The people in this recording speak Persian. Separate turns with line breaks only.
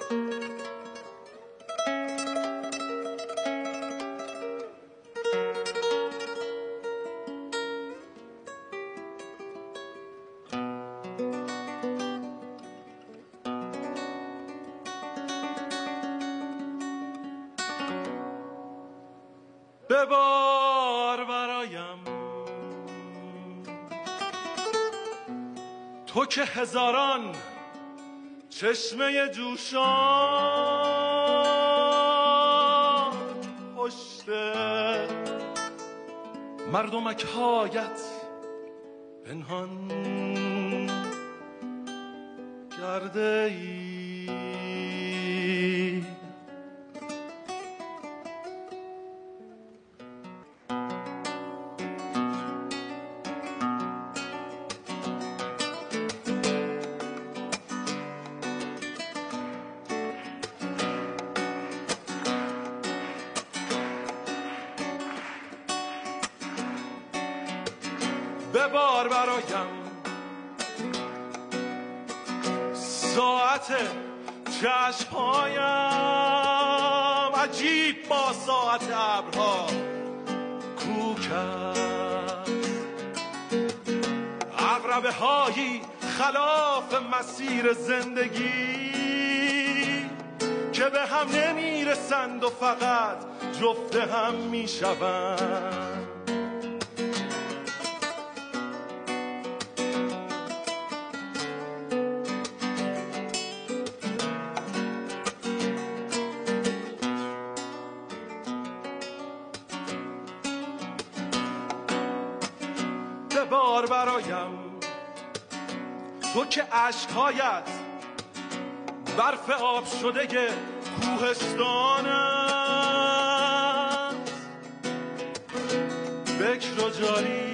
ببار برایم تو که هزاران چشمه جوشان پشت مردمک هایت پنهان کرده ای. ببار برایم ساعت چشمهایم عجیب با ساعت ابرها کوک است. عقربه هایی خلاف مسیر زندگی که به هم نمیرسند و فقط جفت هم میشوند. ببار برایم تو که عشقهایت برف آب شده کوهستان است. بکر و جاری